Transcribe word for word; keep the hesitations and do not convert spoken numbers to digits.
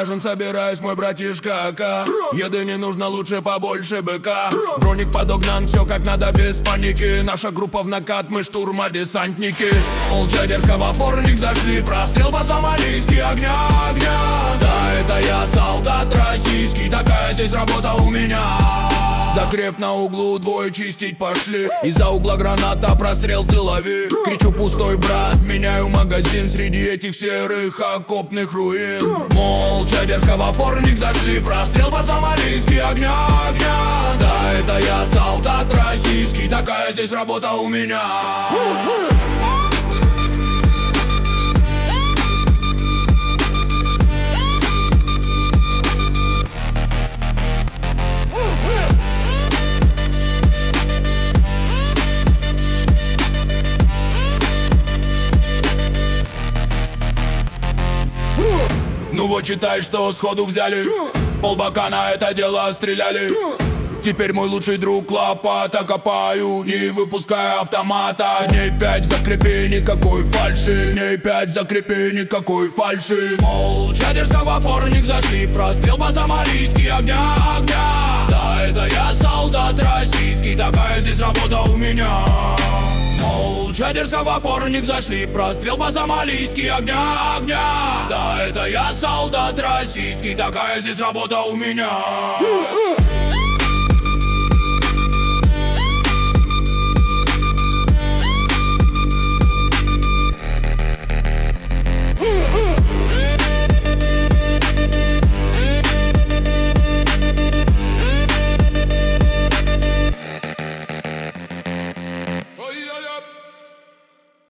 заряжен, собираюсь, мой братишка АК. Еды не нужно, лучше побольше быка. Броник подогнан, все как надо, без паники. Наша группа в накат, мы штурма-десантники. Молча дерзко в опорник зашли, прострел по-сомалийски, огня, огня. Да, это я, солдат российский, такая здесь работа у меня. Закреп на углу, двое чистить пошли. Из-за угла граната, прострел ты лови. Кричу: пустой, брат, меняю магазин среди этих серых окопных руин. Молча дерзко в опорник зашли, прострел по-сомалийски, огня, огня. Да, это я, солдат российский, такая здесь работа у меня. Ну вот читай, что сходу взяли. Полбака на это дело стреляли. Теперь мой лучший друг лопата. Копаю, не выпуская автомата. Дней пять закрепи, никакой фальши. Дней пять закрепи, никакой фальши. Молча дерзко в опорник зашли, прострел по-сомалийски, огня, огня. Да, это я, солдат российский, такая здесь работа у меня. Молча дерзко в опорник зашли, прострел по-сомалийски, огня, огня. Да, это я, солдат российский, такая здесь работа у меня.